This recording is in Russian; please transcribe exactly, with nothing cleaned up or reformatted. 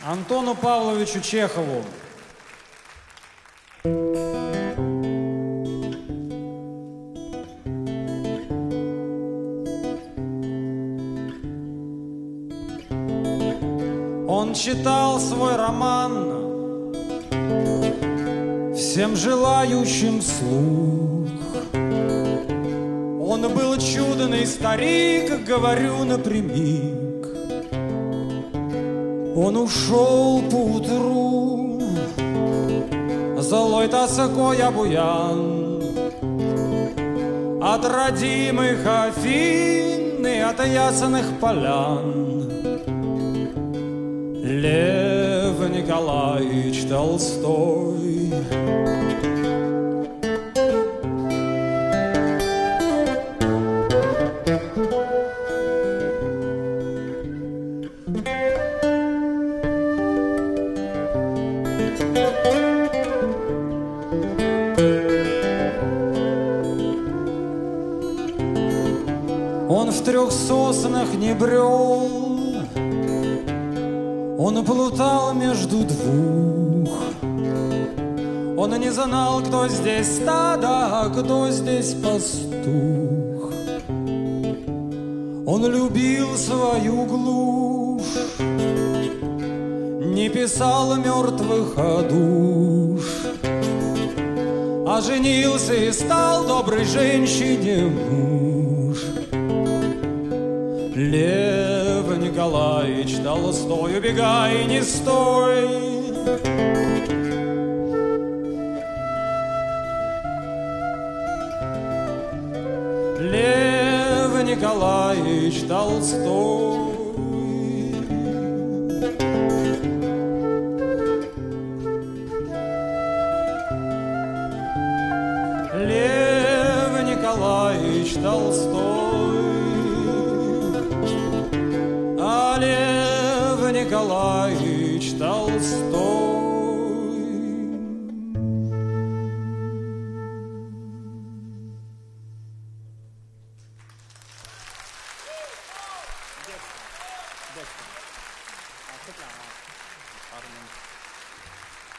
Антону Павловичу Чехову. Он читал свой роман всем желающим вслух. Он был чудный старик, говорю напрямик. Он ушел поутру, злой тоской обуян, от родимых Афин и от ясных полян. Лев Николаевич Толстой. Он в трех соснах не брел, он плутал между двух. Он не знал, кто здесь стадо, а кто здесь пастух. Он любил свою глушь, не писал мертвых о душ, а женился и стал доброй женщине муж. Лев Николаевич Толстой, убегай, не стой. Лев Николаевич Толстой. Лев Николаевич Толстой. А Лев Николаевич Толстой.